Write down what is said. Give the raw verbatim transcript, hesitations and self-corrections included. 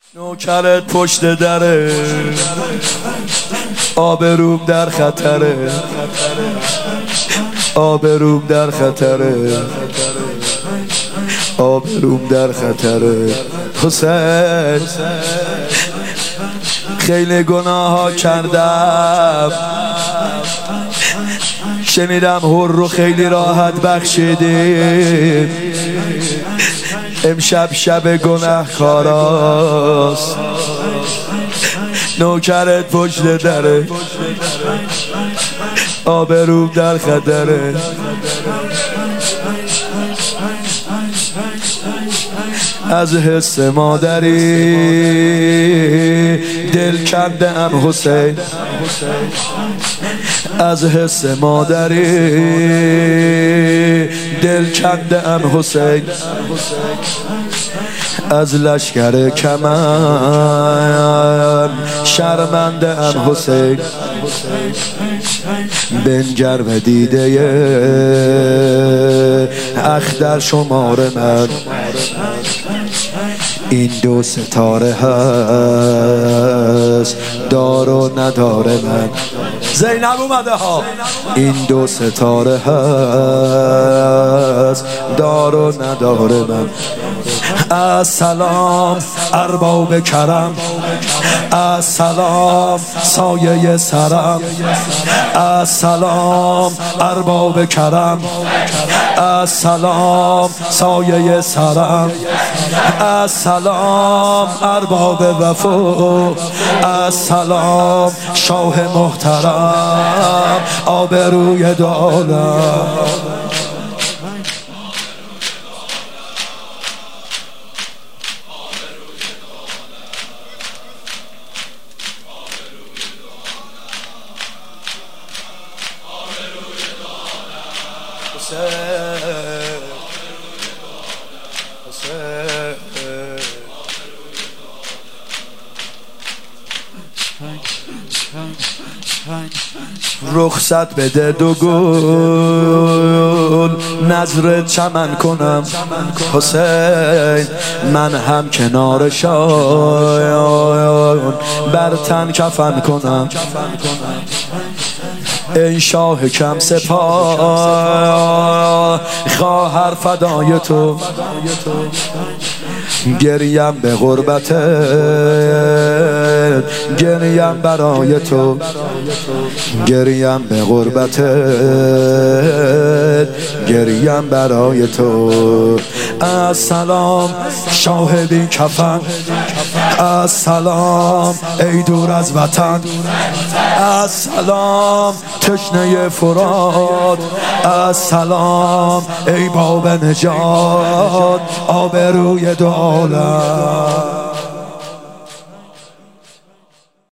نوکرت پشت دره، آبروم در خطره، آبروم در خطره، آبروم در خطره. حسین خیلی گناه ها کردم، شنیدم هر رو خیلی راحت بخشیدیم، امشب شب گناهکاراست. نوکرت پشت دره، آبروم در خطره. از حس مادری دل کنده ام حسین، از حس مادری دل کنده ام حسین. از لشکر کمن شرمنده ام حسین. بنگر و دیده اختر شمار من، این دو ستاره هست دار و نداره من. زینب اومده ها. این دو ستاره هست دار و نداره من. السلام ارباب کرم، السلام سایه سرم، السلام ارباب کرم، السلام سایه سرم، السلام ارباب وفا، السلام شاه محترم، آبروی دو عالم. رخصت بده دو گل نظر چمن کنم حسین، من هم کنار شایان بر تن کفن کنم. ای شاه کم سپاه خواهر فدای تو، گریم به غربتت گریم برای تو، گریم به غربتت گریم برای تو. السلام شاه بی کفن، السلام ای دور از وطن، السلام تشنه فرات، السلام ای باب نجات، آبروی دو عالم.